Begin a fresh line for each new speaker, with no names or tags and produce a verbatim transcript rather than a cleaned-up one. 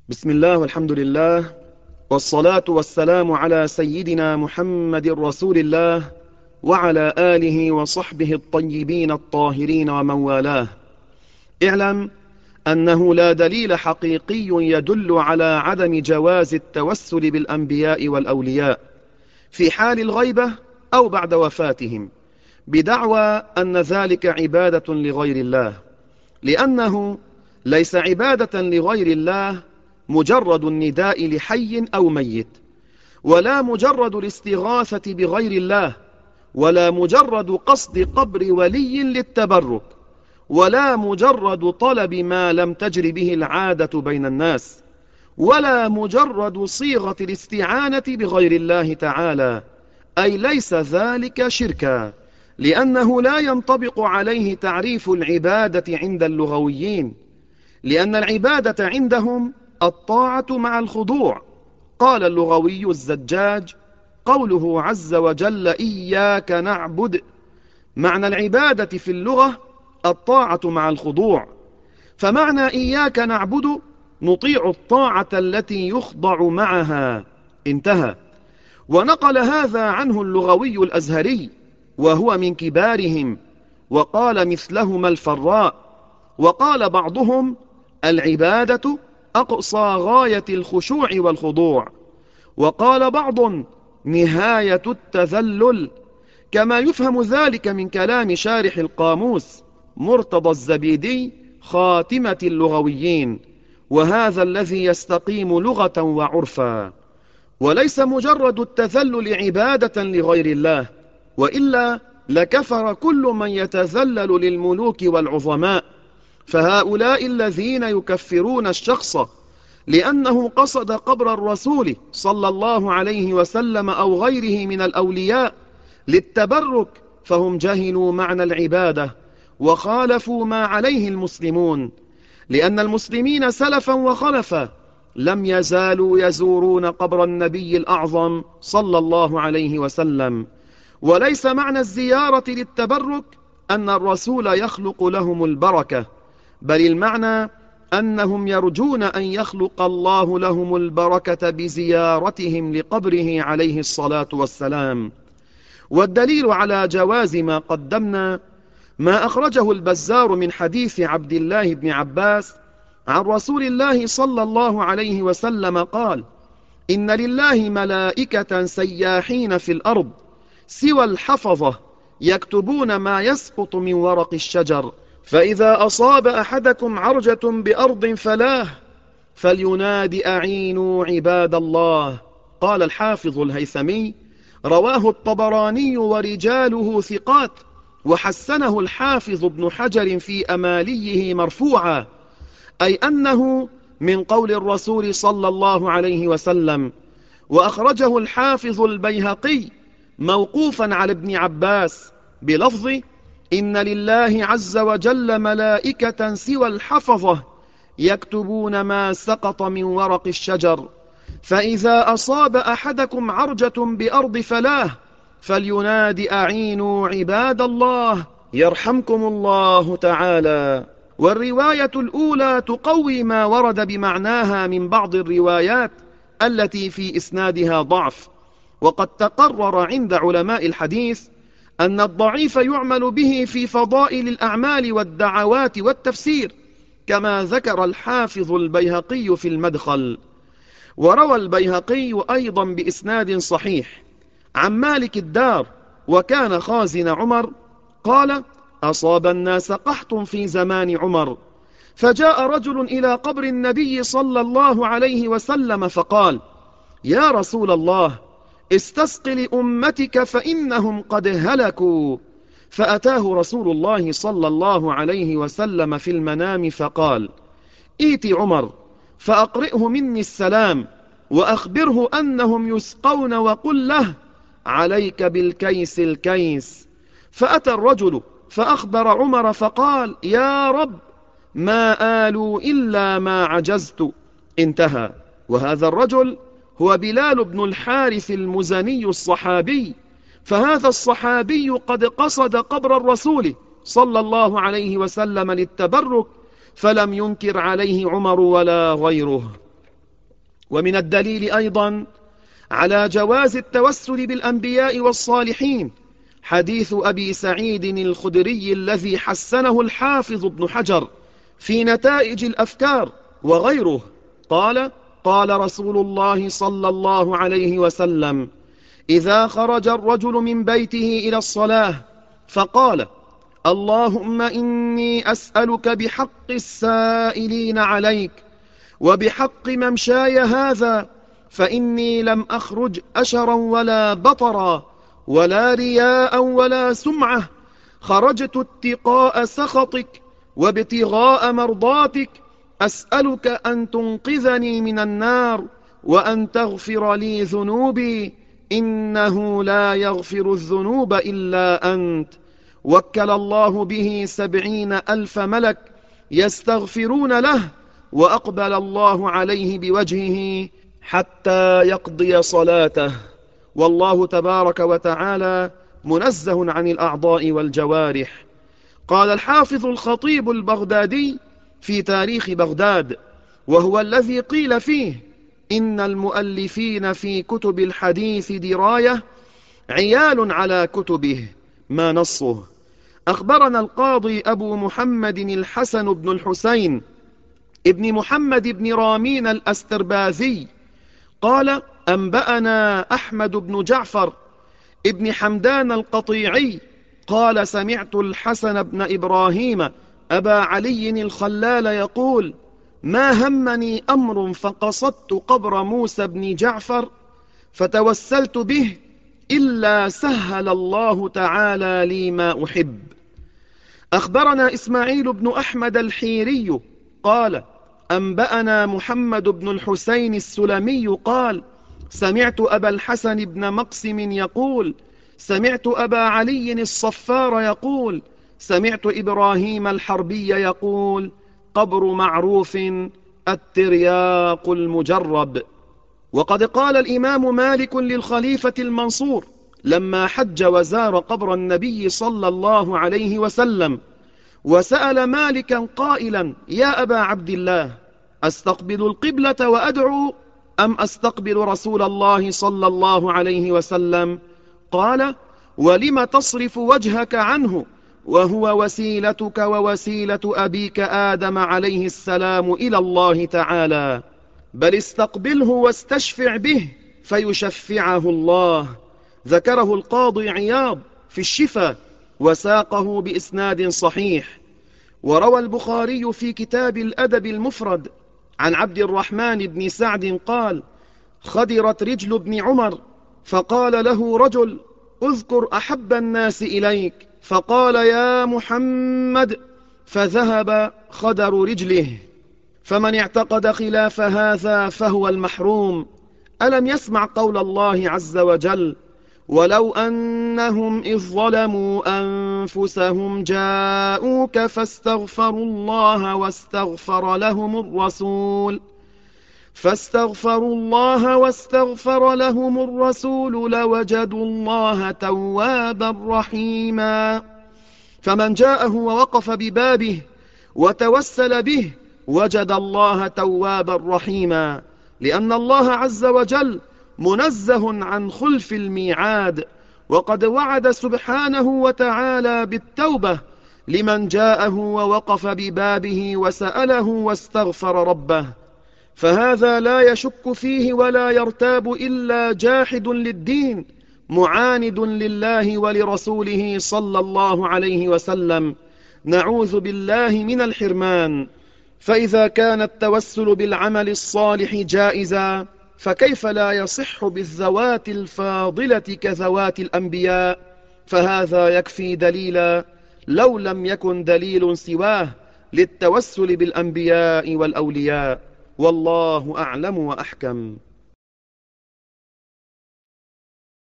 بسم الله والحمد لله، والصلاة والسلام على سيدنا محمد رسول الله وعلى آله وصحبه الطيبين الطاهرين ومن والاه. اعلم أنه لا دليل حقيقي يدل على عدم جواز التوسل بالأنبياء والأولياء في حال الغيبة أو بعد وفاتهم بدعوى أن ذلك عبادة لغير الله، لأنه ليس عبادة لغير الله مجرد النداء لحي أو ميت، ولا مجرد الاستغاثة بغير الله، ولا مجرد قصد قبر ولي للتبرك، ولا مجرد طلب ما لم تجر به العادة بين الناس، ولا مجرد صيغة الاستعانة بغير الله تعالى، أي ليس ذلك شركا، لأنه لا ينطبق عليه تعريف العبادة عند اللغويين، لأن العبادة عندهم الطاعة مع الخضوع. قال اللغوي الزجاج: قوله عز وجل إياك نعبد، معنى العبادة في اللغة الطاعة مع الخضوع، فمعنى إياك نعبد نطيع الطاعة التي يخضع معها. انتهى. ونقل هذا عنه اللغوي الأزهري وهو من كبارهم، وقال مثلهما الفراء. وقال بعضهم: العبادة أقصى غاية الخشوع والخضوع. وقال بعض: نهاية التذلل، كما يفهم ذلك من كلام شارح القاموس مرتضى الزبيدي خاتمة اللغويين، وهذا الذي يستقيم لغة وعرفا، وليس مجرد التذلل عبادة لغير الله، وإلا لكفر كل من يتذلل للملوك والعظماء. فهؤلاء الذين يكفرون الشخص لأنه قصد قبر الرسول صلى الله عليه وسلم أو غيره من الأولياء للتبرك، فهم جهلوا معنى العبادة وخالفوا ما عليه المسلمون، لأن المسلمين سلفا وخلفا لم يزالوا يزورون قبر النبي الأعظم صلى الله عليه وسلم. وليس معنى الزيارة للتبرك أن الرسول يخلق لهم البركة، بل المعنى أنهم يرجون أن يخلق الله لهم البركة بزيارتهم لقبره عليه الصلاة والسلام. والدليل على جواز ما قدمنا ما أخرجه البزار من حديث عبد الله بن عباس عن رسول الله صلى الله عليه وسلم قال: إن لله ملائكة سياحين في الأرض سوى الحفظة يكتبون ما يسقط من ورق الشجر، فإذا أصاب أحدكم عرجة بأرض فلاه فليناد أعينوا عباد الله. قال الحافظ الهيثمي: رواه الطبراني ورجاله ثقات، وحسنه الحافظ ابن حجر في أماليه مرفوعا، أي أنه من قول الرسول صلى الله عليه وسلم. وأخرجه الحافظ البيهقي موقوفا على ابن عباس بلفظ: إن لله عز وجل ملائكة سوى الحفظة يكتبون ما سقط من ورق الشجر، فإذا أصاب أحدكم عرجة بأرض فلاه فليناد أعينوا عباد الله يرحمكم الله تعالى. والرواية الأولى تقوي ما ورد بمعناها من بعض الروايات التي في إسنادها ضعف. وقد تقرر عند علماء الحديث أن الضعيف يعمل به في فضائل الأعمال والدعوات والتفسير، كما ذكر الحافظ البيهقي في المدخل. وروى البيهقي أيضا بإسناد صحيح عن مالك الدار وكان خازن عمر قال: أصاب الناس قحط في زمان عمر، فجاء رجل إلى قبر النبي صلى الله عليه وسلم فقال: يا رسول الله، استسق لأمتك فإنهم قد هلكوا. فأتاه رسول الله صلى الله عليه وسلم في المنام فقال: ائت عمر فأقرئه مني السلام وأخبره أنهم يسقون، وقل له: عليك بالكيس الكيس. فأتى الرجل فأخبر عمر فقال: يا رب، ما آلوا إلا ما عجزت. انتهى. وهذا الرجل هو بلال بن الحارث المزني الصحابي، فهذا الصحابي قد قصد قبر الرسول صلى الله عليه وسلم للتبرك، فلم ينكر عليه عمر ولا غيره. ومن الدليل أيضا على جواز التوسل بالأنبياء والصالحين حديث أبي سعيد الخدري الذي حسنه الحافظ ابن حجر في نتائج الأفكار وغيره، قال: قال رسول الله صلى الله عليه وسلم: إذا خرج الرجل من بيته إلى الصلاة فقال: اللهم إني أسألك بحق السائلين عليك وبحق ممشاي هذا، فإني لم أخرج أشرا ولا بطرا ولا رياء ولا سمعة، خرجت اتقاء سخطك وابتغاء مرضاتك، أسألك أن تنقذني من النار وأن تغفر لي ذنوبي، إنه لا يغفر الذنوب إلا أنت. وكل الله به سبعين ألف ملك يستغفرون له، وأقبل الله عليه بوجهه حتى يقضي صلاته، والله تبارك وتعالى منزه عن الأعضاء والجوارح. قال الحافظ الخطيب البغدادي في تاريخ بغداد، وهو الذي قيل فيه: إن المؤلفين في كتب الحديث دراية عيال على كتبه، ما نصه. أخبرنا القاضي أبو محمد الحسن بن الحسين ابن محمد بن رامين الأسترباذي قال: أنبأنا أحمد بن جعفر ابن حمدان القطيعي قال: سمعت الحسن بن إبراهيم أبا علي الخلال يقول: ما همني أمر فقصدت قبر موسى بن جعفر فتوسلت به إلا سهل الله تعالى لي ما أحب. أخبرنا إسماعيل بن أحمد الحيري قال: أنبأنا محمد بن الحسين السلمي قال: سمعت أبا الحسن بن مقسم يقول: سمعت أبا علي الصفار يقول: سمعت إبراهيم الحربي يقول: قبر معروف الترياق المجرب. وقد قال الإمام مالك للخليفة المنصور لما حج وزار قبر النبي صلى الله عليه وسلم، وسأل مالكا قائلا: يا أبا عبد الله، أستقبل القبلة وأدعو أم أستقبل رسول الله صلى الله عليه وسلم؟ قال: ولم تصرف وجهك عنه وهو وسيلتك ووسيلة أبيك آدم عليه السلام إلى الله تعالى، بل استقبله واستشفع به فيشفعه الله. ذكره القاضي عياض في الشفا وساقه بإسناد صحيح. وروى البخاري في كتاب الأدب المفرد عن عبد الرحمن بن سعد قال: خدرت رجل ابن عمر فقال له رجل: اذكر أحب الناس إليك، فقال: يا محمد، فذهب خدر رجله. فمن اعتقد خلاف هذا فهو المحروم. ألم يسمع قول الله عز وجل: ولو أنهم إذ ظلموا أنفسهم جاءوك فاستغفروا الله واستغفر لهم الرسول فاستغفروا الله واستغفر لهم الرسول لوجدوا الله توابا رحيما. فمن جاءه ووقف ببابه وتوسل به وجد الله توابا رحيما، لأن الله عز وجل منزه عن خلف الميعاد، وقد وعد سبحانه وتعالى بالتوبة لمن جاءه ووقف ببابه وسأله واستغفر ربه، فهذا لا يشك فيه ولا يرتاب إلا جاحد للدين معاند لله ولرسوله صلى الله عليه وسلم. نعوذ بالله من الحرمان. فإذا كان التوسل بالعمل الصالح جائزا، فكيف لا يصح بالذوات الفاضلة كذوات الأنبياء؟ فهذا يكفي دليلا لو لم يكن دليل سواه للتوسل بالأنبياء والأولياء، والله أعلم وأحكم.